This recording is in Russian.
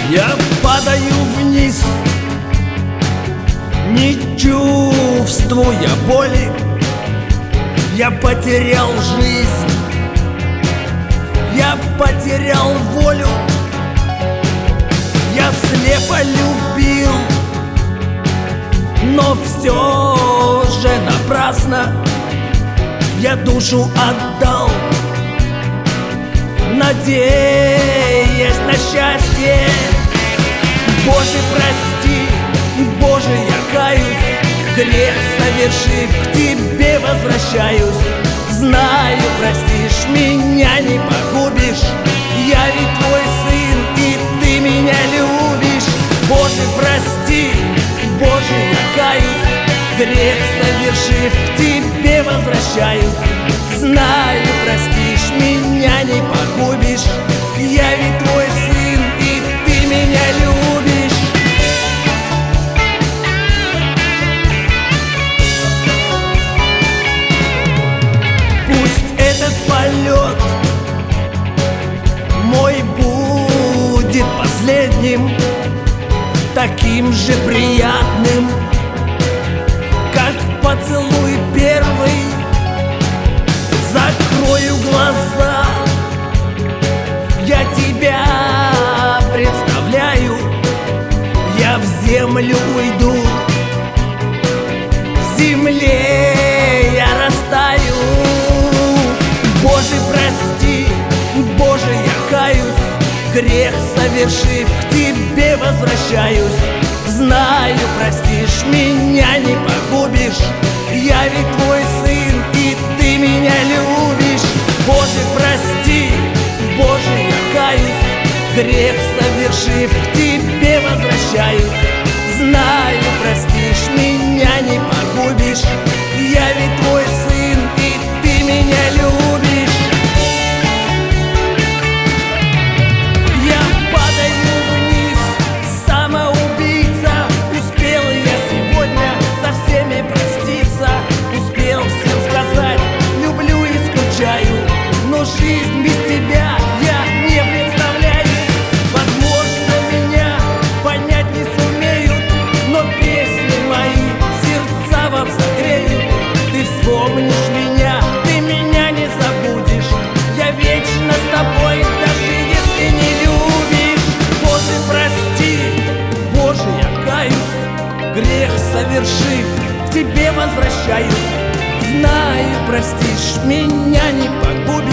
Я падаю вниз, не чувствуя боли. Я потерял жизнь, я потерял волю. Я слепо любил, но все же напрасно. Я душу отдал, надеясь на счастье. Боже, прости, Боже, я каюсь, грех совершив, к Тебе возвращаюсь. Знаю, простишь, меня не погубишь, я ведь Твой сын, и Ты меня любишь. Боже, прости, Боже, я каюсь, грех совершив, к Тебе возвращаюсь. Знаю, простишь, меня не погубишь, я ведь Твой сын, и Ты меня любишь. Пусть этот полет мой будет последним, таким же приятным, как поцелуй первый. Закрою глаза, я тебя представляю, я в землю уйду, в земле я растаю. Боже, прости, Боже, я каюсь, грех совершив, к Тебе возвращаюсь. Знаю, простишь, меня не погубишь, я ведь Твой сын, и Ты меня любишь. Боже, прости, Боже, я каюсь, грех совершив, к Тебе возвращаюсь. Знаю, простишь, меня не погубишь, я ведь Твой сын, и Ты меня любишь. Я падаю вниз, самоубийца. Успел я сегодня со всеми проститься, успел всем сказать, люблю и скучаю, но жизнь без тебя я не представляю. Возможно, меня понять не сумеют, но песни мои сердца вам согреют. Ты вспомнишь меня, ты меня не забудешь, я вечно с тобой, даже если не любишь. Боже, прости, Боже, я каюсь, грех совершив, к Тебе возвращаюсь. Знаю, простишь, меня не погубишь,